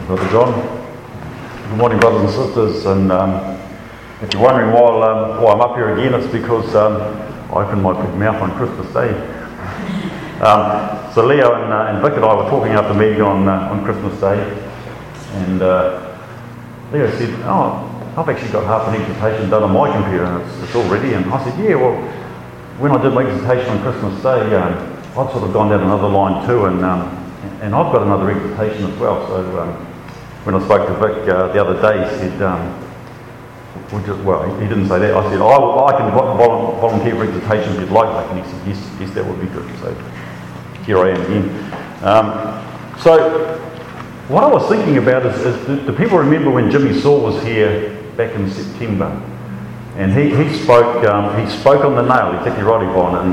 Brother John. Good morning, brothers and sisters. And if you're wondering why I'm up here again, it's because I opened my big mouth on Christmas Day. So Leo and Vic and I were talking after meeting on Christmas Day, and Leo said, I've actually got half an exhortation done on my computer, and it's all ready. And I said, yeah, well, when I did my exhortation on Christmas Day, I'd sort of gone down another line too, and I've got another exhortation as well. So when I spoke to Vic the other day, he said, he didn't say that. I said, I can volunteer for exhortation if you'd like. And he said, yes, that would be good. So here I am again. So what I was thinking about is do people remember when Jimmy Saw was here back in September? And he spoke on the nail, exactly right, Yvonne.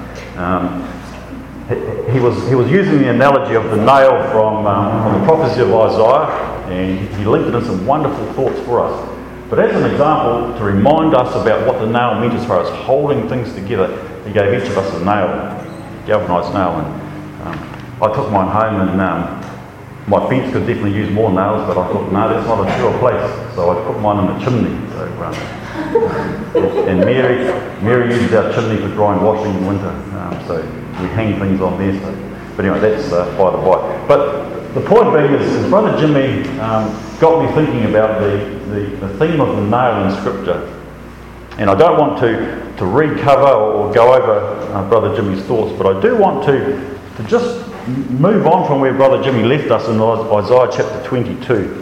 And he was using the analogy of the nail from the prophecy of Isaiah, and he linked it in some wonderful thoughts for us. But as an example, to remind us about what the nail meant as far as holding things together, he gave each of us a nail, galvanised nail. And I took mine home, and my fence could definitely use more nails, but I thought, no, that's not a sure place. So I put mine in the chimney. So, and Mary uses our chimney for drying washing in winter. So we hang things on there. So, but anyway, that's by the by. But the point being is Brother Jimmy got me thinking about the theme of the nail in Scripture. And I don't want to recover or go over Brother Jimmy's thoughts, but I do want to just move on from where Brother Jimmy left us in Isaiah chapter 22.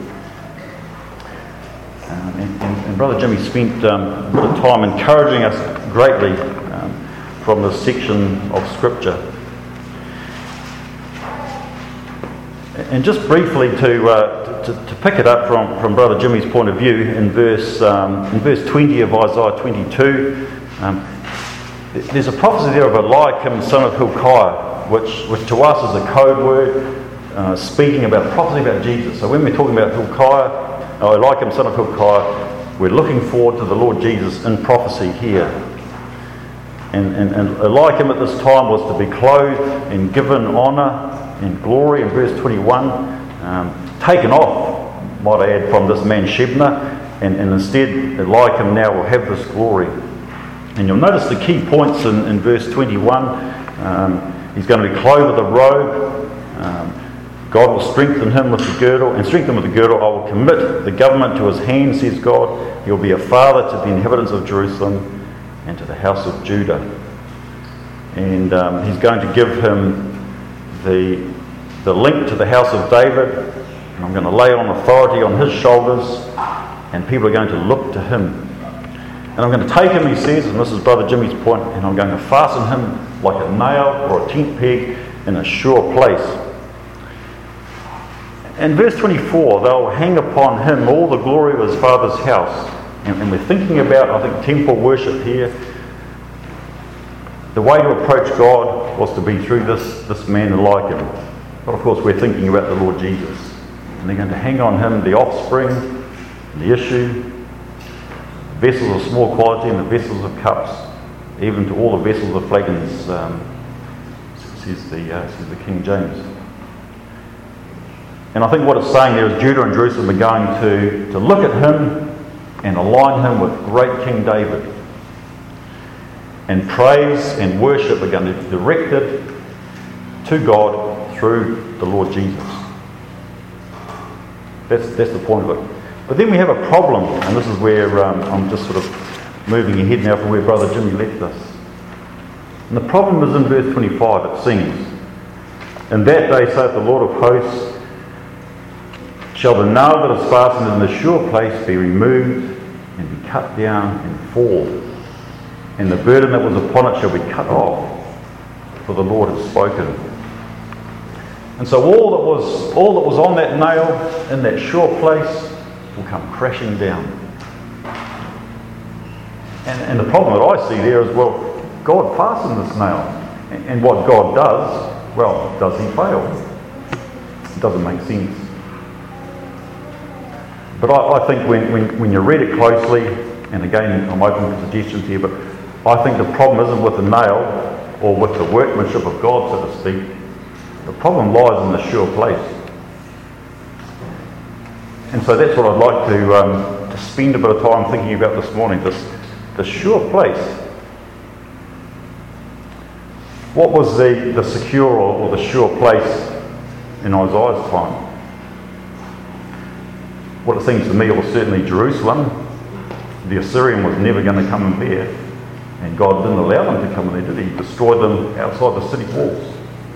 And Brother Jimmy spent a bit of time encouraging us greatly from this section of Scripture. And just briefly to pick it up from Brother Jimmy's point of view, in verse 20 of Isaiah 22, there's a prophecy there of Eliakim, son of Hilkiah, which to us is a code word speaking about prophecy about Jesus. So when we're talking about Eliakim, son of Hilkiah, we're looking forward to the Lord Jesus in prophecy here. And Eliakim at this time was to be clothed and given honour and glory in verse 21, taken off, might I add, from this man Shebna, and instead Eliakim now will have this glory. And you'll notice the key points in verse 21. He's going to be clothed with a robe. God will strengthen him with the girdle, and strengthen with the girdle. I will commit the government to his hand, says God. He will be a father to the inhabitants of Jerusalem and to the house of Judah. And he's going to give him the link to the house of David, and I'm going to lay on authority on his shoulders, and people are going to look to him. And I'm going to take him, he says, and this is Brother Jimmy's point, and I'm going to fasten him like a nail or a tent peg in a sure place. And verse 24, they'll hang upon him all the glory of his father's house. And we're thinking about, I think, temple worship here. The way to approach God was to be through this man Eliakim. But of course we're thinking about the Lord Jesus. And they're going to hang on him the offspring, the issue, vessels of small quality and the vessels of cups, even to all the vessels of flagons, says the King James. And I think what it's saying there is Judah and Jerusalem are going to look at him and align him with great King David. And praise and worship are going to be directed to God through the Lord Jesus. That's the point of it. But then we have a problem, and this is where I'm just sort of moving ahead now from where Brother Jimmy left us. And the problem is in verse 25, it sings, "In that day, saith the Lord of hosts, shall the nail that is fastened in the sure place be removed and be cut down and fall. And the burden that was upon it shall be cut off, for the Lord has spoken." And so all that was on that nail in that sure place will come crashing down. And the problem that I see there is, well, God fastened this nail. And what God does, well, does he fail? It doesn't make sense. But I think when you read it closely, and again I'm open for suggestions here, but I think the problem isn't with the nail or with the workmanship of God, so to speak. The problem lies in the sure place. And so that's what I'd like to spend a bit of time thinking about this morning, the sure place. What was the secure or the sure place in Isaiah's time? Well, it seems to me it was certainly Jerusalem. The Assyrian was never going to come in there, and God didn't allow them to come in there, did He? He destroyed them outside the city walls.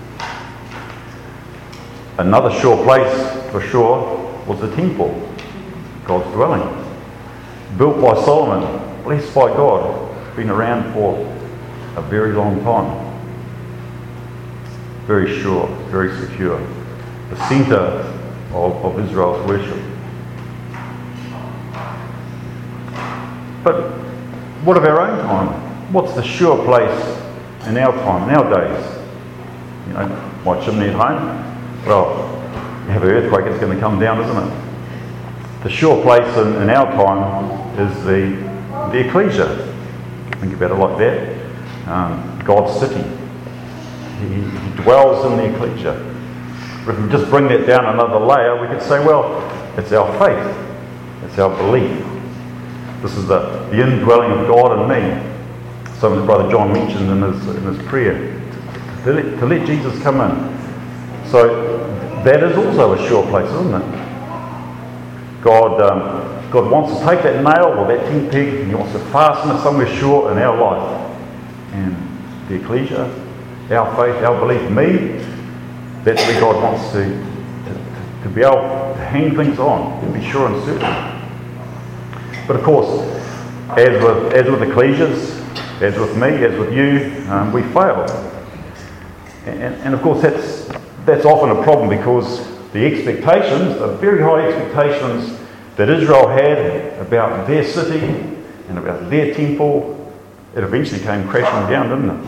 Another sure place, for sure, was the temple, God's dwelling. Built by Solomon, blessed by God, been around for a very long time. Very sure, very secure. The centre of Israel's worship. But what of our own time? What's the sure place in our time, in our days? You know, my chimney at home? Well, you have an earthquake, it's going to come down, isn't it? The sure place in our time is the ecclesia. Think about it like that. God's city. He dwells in the ecclesia. But if we just bring that down another layer, we could say, well, it's our faith. It's our belief. This is the indwelling of God in me. Something that Brother John mentioned in his prayer. To let Jesus come in. So that is also a sure place, isn't it? God wants to take that nail or that tent peg and He wants to fasten it somewhere sure in our life. And the ecclesia, our faith, our belief, me, that's where God wants to be able to hang things on, to be sure and certain. But of course, as with ecclesias, as with me, as with you, we fail. And of course that's often a problem because the expectations, the very high expectations that Israel had about their city and about their temple, it eventually came crashing down, didn't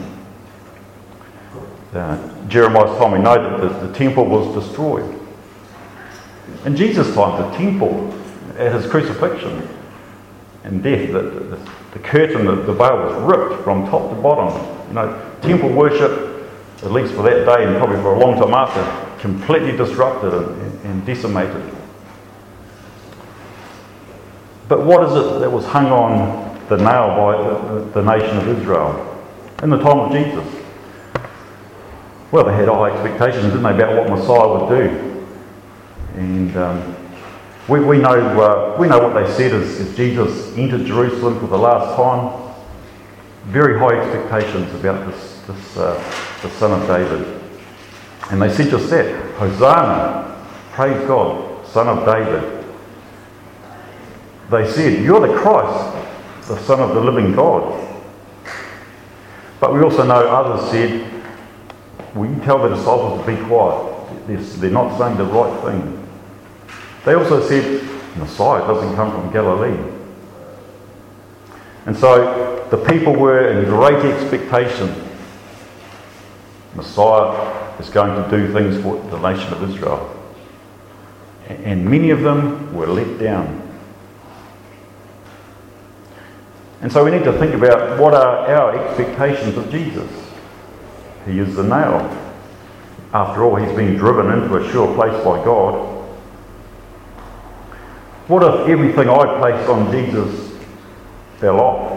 it? Jeremiah's time we know that the temple was destroyed. In Jesus' time, the temple, at His crucifixion and death, the curtain, the veil was ripped from top to bottom. You know, temple worship, at least for that day and probably for a long time after, completely disrupted and decimated. But what is it that was hung on the nail by the nation of Israel in the time of Jesus? Well, they had high expectations, didn't they, about what Messiah would do. And we know what they said as Jesus entered Jerusalem for the last time. Very high expectations about the Son of David. And they said just that, Hosanna, praise God, Son of David. They said, you're the Christ, the Son of the living God. But we also know others said, will you tell the disciples to be quiet? They're not saying the right thing. They also said, Messiah doesn't come from Galilee. And so the people were in great expectation. Messiah is going to do things for the nation of Israel. And many of them were let down. And so we need to think about what are our expectations of Jesus. He is the nail. After all, He's been driven into a sure place by God. What if everything I placed on Jesus fell off?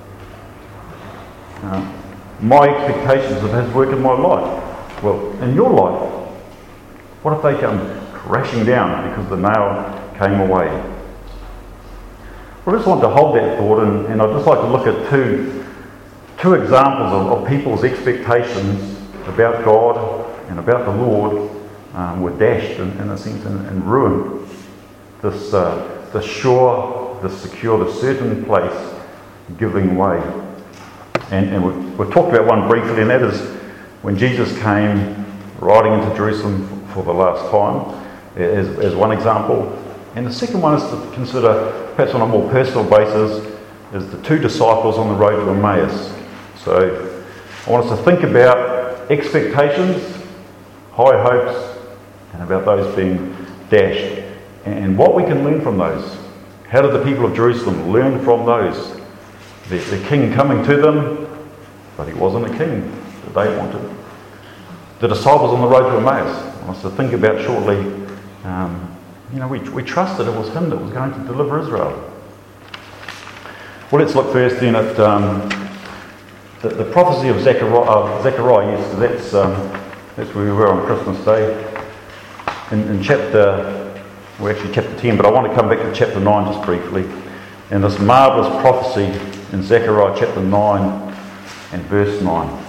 My expectations of His work in my life. Well, in your life, what if they come crashing down because the nail came away? Well, I just want to hold that thought, and I'd just like to look at two examples of people's expectations about God and about the Lord were dashed, in a sense, and ruined. The sure, the secure, the certain place giving way. And we've talked about one briefly, and that is when Jesus came riding into Jerusalem for the last time, as one example. And the second one is to consider, perhaps on a more personal basis, is the two disciples on the road to Emmaus. So I want us to think about expectations, high hopes, and about those being dashed. And what we can learn from those. How did the people of Jerusalem learn from those? The king coming to them, but he wasn't a king that they wanted. The disciples on the road to Emmaus. I want us to think about shortly we trusted it was him that was going to deliver Israel. Well, let's look first then at the prophecy of Zechariah. Yes, that's where we were on Christmas Day. In chapter 10, but I want to come back to chapter 9 just briefly. And this marvellous prophecy in Zechariah chapter 9 and verse 9.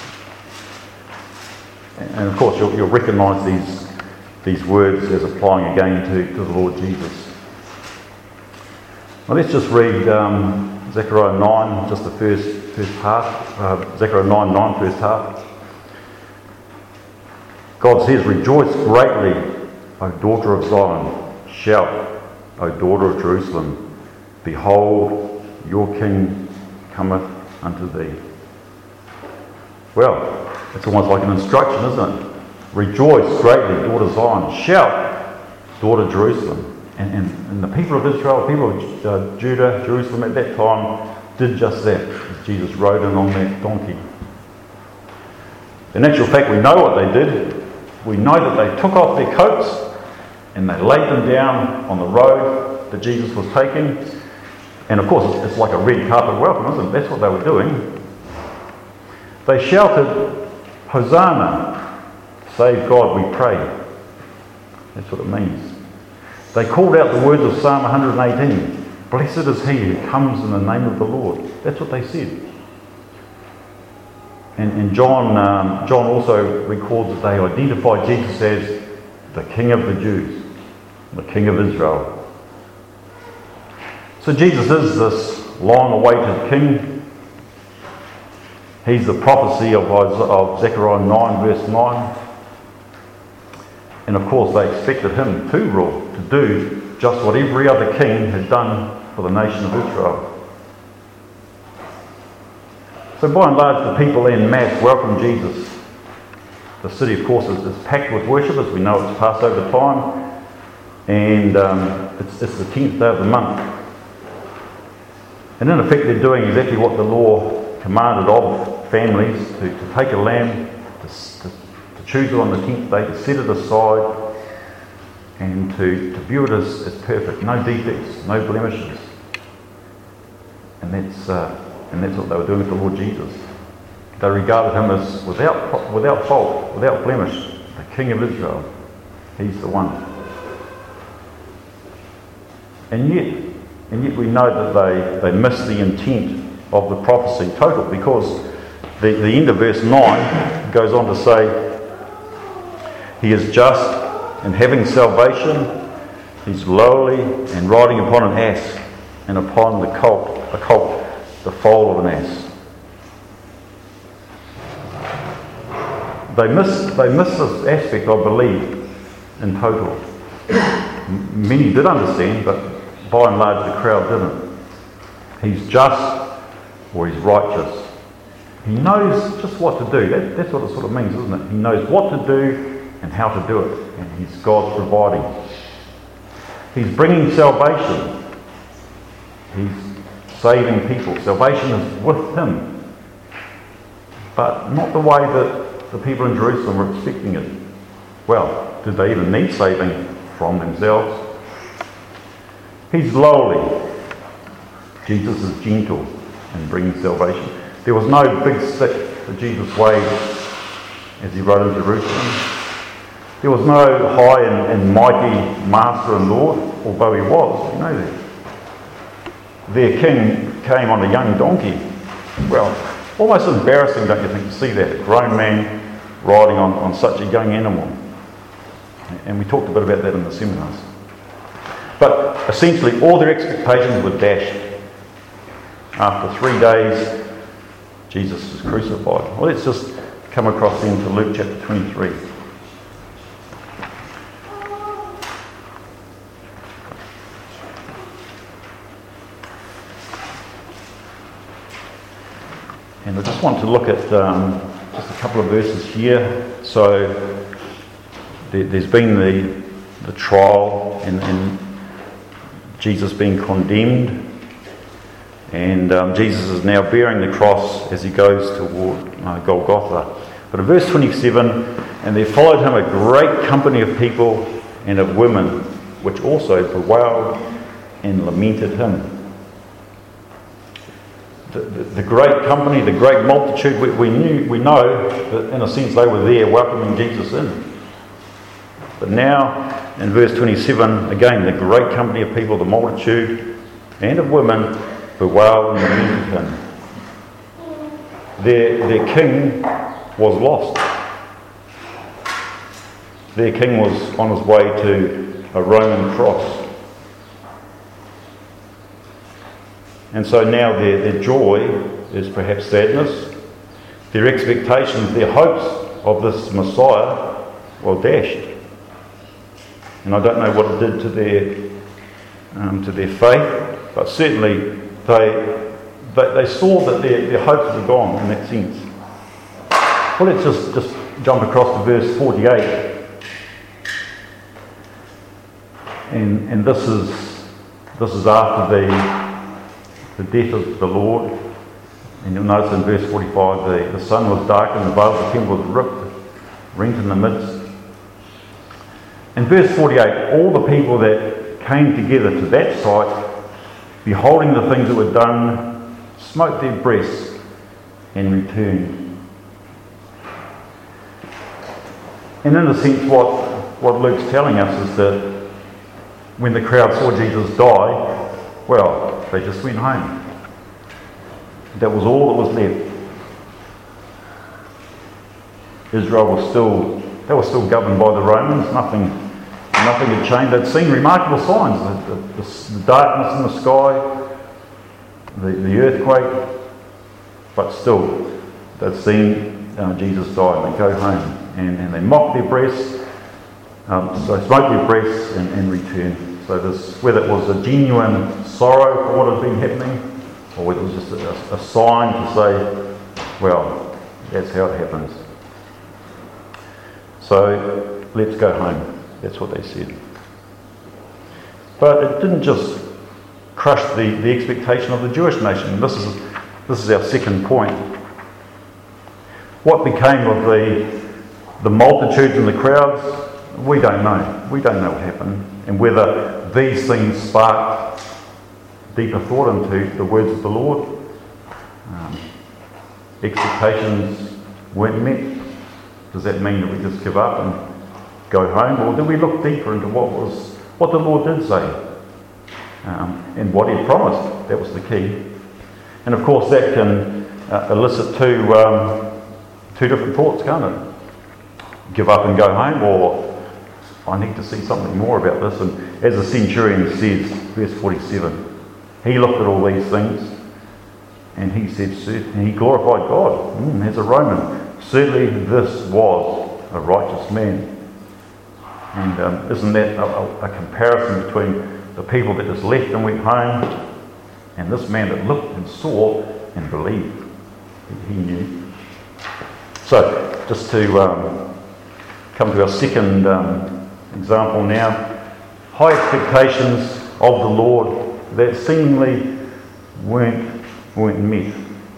And of course you'll recognise these words as applying again to the Lord Jesus. Well, let's just read Zechariah 9, just the first half. Zechariah 9, first half. God says, "Rejoice greatly, O daughter of Zion. Shout, O daughter of Jerusalem. Behold, your king cometh unto thee." Well, it's almost like an instruction, isn't it? Rejoice greatly, daughter Zion. Shout, daughter Jerusalem. And the people of Israel, people of Judah, Jerusalem at that time, did just that, as Jesus rode in on that donkey. In actual fact, we know what they did. We know that they took off their coats and they laid them down on the road that Jesus was taking. And of course, it's like a red carpet welcome, isn't it? That's what they were doing. They shouted, "Hosanna, save God, we pray." That's what it means. They called out the words of Psalm 118. "Blessed is he who comes in the name of the Lord." That's what they said. And John also records that they identified Jesus as the King of the Jews, the King of Israel. So Jesus is this long-awaited King. He's the prophecy of Zechariah 9, verse 9. And of course they expected him to rule, to do just what every other king has done for the nation of Israel. So by and large, the people en masse welcome Jesus. The city, of course, is packed with worshippers. We know it's Passover time, and it's the 10th day of the month. And in effect, they're doing exactly what the law commanded of families, to take a lamb, to choose it on the 10th day, to set it aside, and to view it as perfect, no defects, no blemishes. And that's what they were doing with the Lord Jesus. They regarded him as without fault, without blemish, the King of Israel. He's the one. And yet we know that they missed the intent of the prophecy total, because the end of verse 9 goes on to say, "He is just and having salvation, he's lowly and riding upon an ass, and upon the colt, the foal of an ass." They miss this aspect, I believe, in total. Many did understand, but by and large the crowd didn't. He's just, or he's righteous. He knows just what to do. That's what it sort of means, isn't it? He knows what to do and how to do it. And he's God's providing. He's bringing salvation. He's saving people. Salvation is with him. But not the way that the people in Jerusalem were expecting it. Well, did they even need saving from themselves? He's lowly. Jesus is gentle and bringing salvation. There was no big stick that Jesus waved as he rode into Jerusalem. There was no high and mighty master and Lord, although he was, you know that. Their king came on a young donkey. Well, almost embarrassing, don't you think, to see that, a grown man riding on such a young animal. And we talked a bit about that in the seminars. But essentially all their expectations were dashed. After 3 days, Jesus is crucified. Well, let's just come across then to Luke chapter 23. And I just want to look at just a couple of verses here. So there's been the trial and Jesus being condemned. And Jesus is now bearing the cross as he goes toward Golgotha. But in verse 27, "And there followed him a great company of people and of women which also bewailed and lamented him. The great company, the great multitude, we know that in a sense they were there welcoming Jesus in. But now, in verse 27, again, the great company of people, the multitude, and of women, bewailed and lamented him. Their king was lost. Their king was on his way to a Roman cross. And so now their joy is perhaps sadness. Their expectations, their hopes of this Messiah were dashed. And I don't know what it did to their faith, but certainly they saw that their hopes were gone in that sense. Well, let's just jump across to verse 48. And this is after the death of the Lord. And you'll notice in verse 45 the sun was darkened above, the temple was rent in the midst. In verse 48, all the people that came together to that sight, beholding the things that were done, smote their breasts and returned. And in a sense, what Luke's telling us is that when the crowd saw Jesus die, well, they just went home. That was all that was left. Israel was still governed by the Romans. Nothing had changed. They'd seen remarkable signs: the darkness in the sky, the earthquake, but still they'd seen Jesus die. And they go home and they mock their breasts, so smoke their breasts and return. So whether it was a genuine sorrow for what had been happening, or whether it was just a sign to say, well, that's how it happens. So let's go home. That's what they said. But it didn't just crush the expectation of the Jewish nation. This is our second point. What became of the multitudes and the crowds, we don't know. We don't know what happened. And whether these things sparked deeper thought into the words of the Lord. Expectations weren't met. Does that mean that we just give up and go home? Or do we look deeper into what the Lord did say? And what He promised? That was the key. And of course that can elicit two different thoughts, can't it? Give up and go home, or I need to see something more about this. And as the centurion says, verse 47, he looked at all these things and he said, and he glorified God as a Roman. Certainly this was a righteous man. And isn't that a comparison between the people that just left and went home and this man that looked and saw and believed? He knew. So just to come to our second example now. High expectations of the Lord that seemingly weren't met.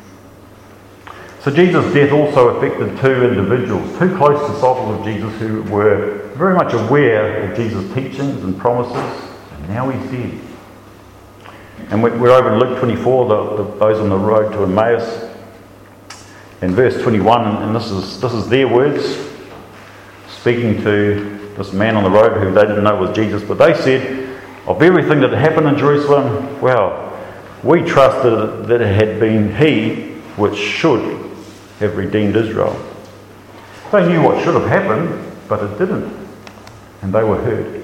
So Jesus' death also affected two individuals, two close disciples of Jesus who were very much aware of Jesus' teachings and promises, and now He's dead. And we're over in Luke 24, those on the road to Emmaus, in verse 21, and this is their words, speaking to this man on the road who they didn't know was Jesus, but they said, of everything that happened in Jerusalem, well, we trusted that it had been He which should have redeemed Israel. They knew what should have happened, but it didn't, and they were hurt.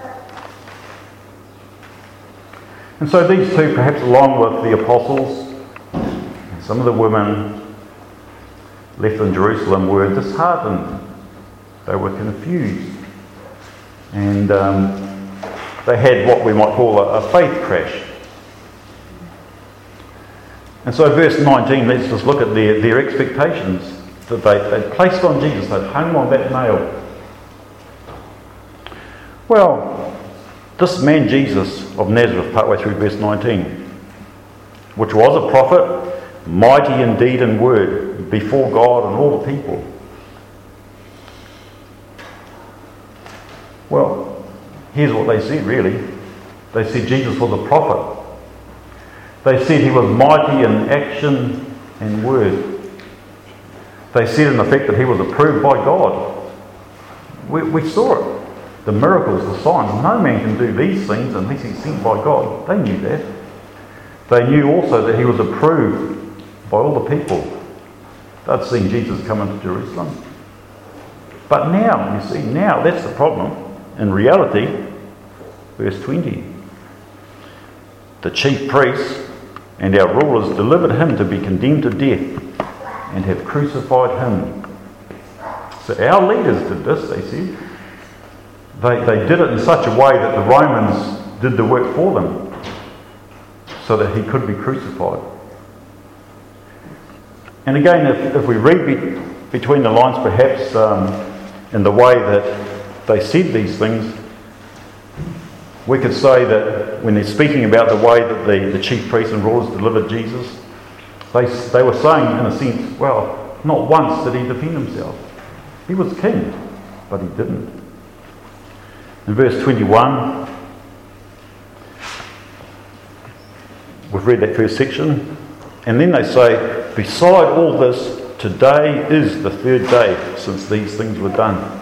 And so these two, perhaps along with the apostles and some of the women left in Jerusalem, were disheartened. They were confused. And they had what we might call a faith crash. And so verse 19, let's just look at their expectations that they placed on Jesus. They'd hung on that nail. Well, this man Jesus of Nazareth, partway through verse 19, which was a prophet, mighty in deed and word, before God and all the people. Well, here's what they said really. They said Jesus was a prophet. They said he was mighty in action and word. They said in effect that he was approved by God. We saw it. The miracles, the signs. No man can do these things unless he's sent by God. They knew that. They knew also that he was approved by all the people. They'd seen Jesus come into Jerusalem. But now, you see, now that's the problem. In reality, verse 20, the chief priests and our rulers delivered him to be condemned to death and have crucified him. So our leaders did this, they said. They did it in such a way that the Romans did the work for them so that he could be crucified. And again, if we read between the lines perhaps in the way that they said these things, we could say that when they're speaking about the way that the chief priests and rulers delivered Jesus, they were saying in a sense, well, not once did he defend himself. He was king, but he didn't. In verse 21, we've read that first section, and then they say, beside all this, today is the third day since these things were done.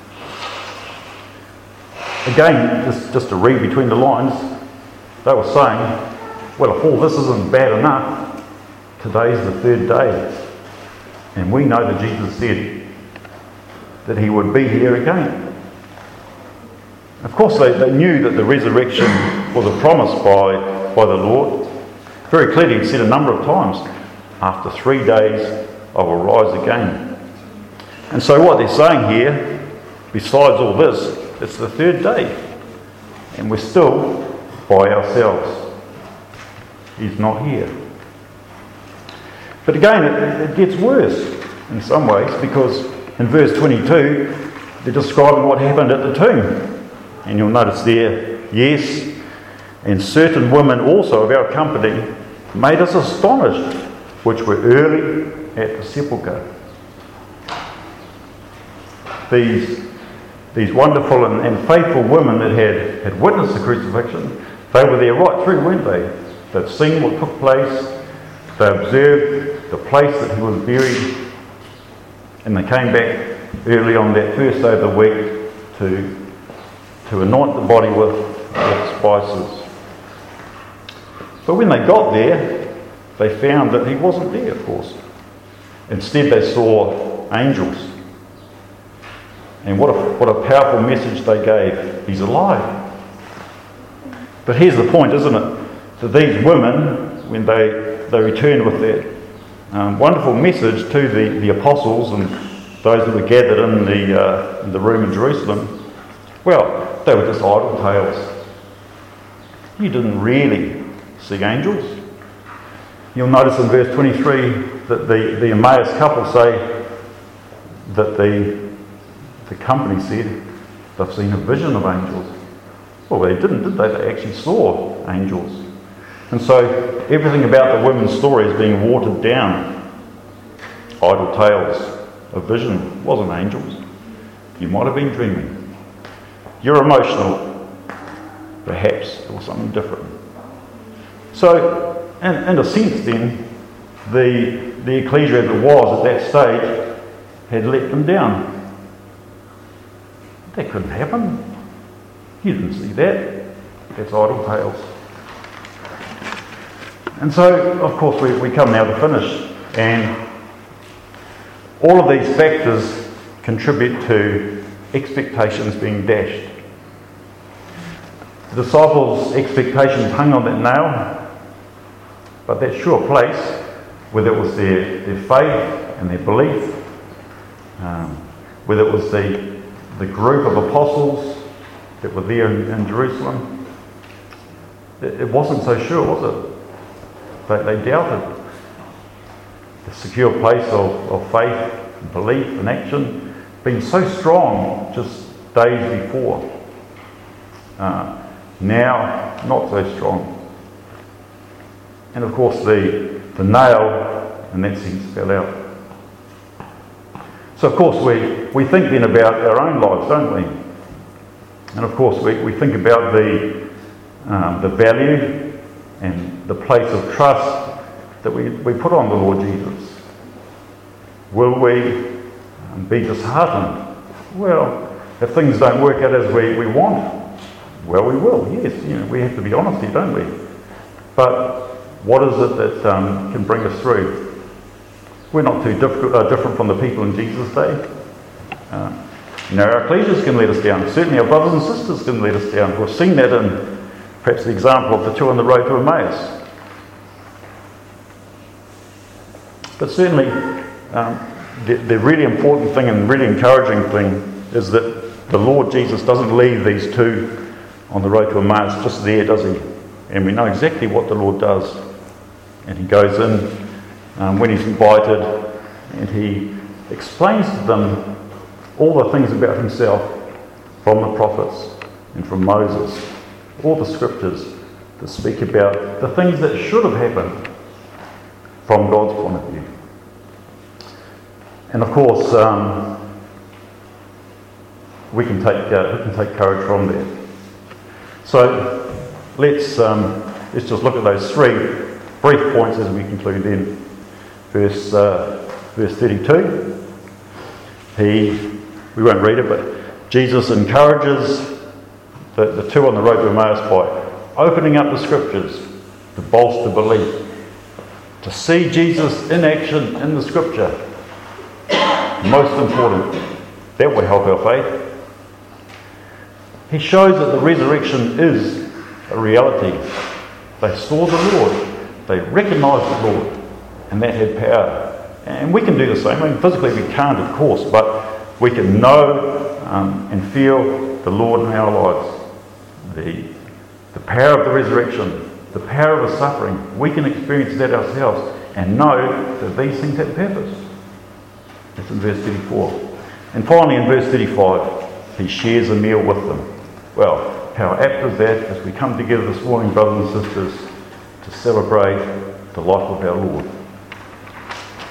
Again, just to read between the lines, they were saying, well, if all this isn't bad enough, today's the third day. And we know that Jesus said that he would be here again. Of course, they knew that the resurrection was a promise by the Lord. Very clearly, he said a number of times, after 3 days, I will rise again. And so what they're saying here, besides all this, it's the third day. And we're still by ourselves. He's not here. But again, it gets worse in some ways, because in verse 22, they're describing what happened at the tomb. And you'll notice there, yes, and certain women also of our company made us astonished, which were early at the sepulchre. These wonderful and faithful women that had witnessed the crucifixion, they were there right through, weren't they? They'd seen what took place, they observed the place that he was buried, and they came back early on that first day of the week to anoint the body with spices. But when they got there, they found that he wasn't there, of course. Instead, they saw angels. And what a powerful message they gave. He's alive. But here's the point, isn't it? That these women, when they returned with that wonderful message to the apostles and those that were gathered in the room in Jerusalem, well, they were just idle tales. You didn't really see angels. You'll notice in verse 23 that the Emmaus couple say that the company said they've seen a vision of angels. Well, they didn't, did they? They actually saw angels. And so everything about the women's story is being watered down. Idle tales, a vision, wasn't angels. You might have been dreaming. You're emotional, perhaps, or something different. So, in a sense then, the ecclesia as it was at that stage had let them down. That couldn't happen. You didn't see that. That's idle tales. And so, of course, we come now to finish. And all of these factors contribute to expectations being dashed. The disciples' expectations hung on that nail, but that sure place, whether it was their faith and their belief, whether it was the group of apostles that were there in Jerusalem, it wasn't so sure, was it? They doubted. The secure place of faith, and belief and action being so strong just days before. Now, not so strong. And of course the nail, in that sense, fell out. So of course we think then about our own lives, don't we? And of course, we think about the value and the place of trust that we put on the Lord Jesus. Will we be disheartened? Well, if things don't work out as we want, well, we will, yes. We have to be honest here, don't we? But what is it that can bring us through? We're not too different from the people in Jesus' day. Our ecclesias can let us down. Certainly our brothers and sisters can let us down. We've seen that in perhaps the example of the two on the road to Emmaus. But certainly the really important thing and really encouraging thing is that the Lord Jesus doesn't leave these two on the road to Emmaus just there, does he? And we know exactly what the Lord does. And he goes in when he's invited and he explains to them all the things about himself from the prophets and from Moses, all the scriptures that speak about the things that should have happened from God's point of view. And of course, we can take courage from that. So let's just look at those three brief points as we conclude then. Verse 32. We won't read it, but Jesus encourages the two on the road to Emmaus by opening up the scriptures to bolster belief, to see Jesus in action in the scripture. Most important, that will help our faith. He shows that the resurrection is a reality. They saw the Lord, they recognised the Lord, and that had power. And we can do the same. I mean, physically we can't, of course, but we can know and feel the Lord in our lives. The power of the resurrection, the power of the suffering, we can experience that ourselves and know that these things have purpose. That's in verse 34. And finally in verse 35, he shares a meal with them. Well, how apt is that as we come together this morning, brothers and sisters, to celebrate the life of our Lord.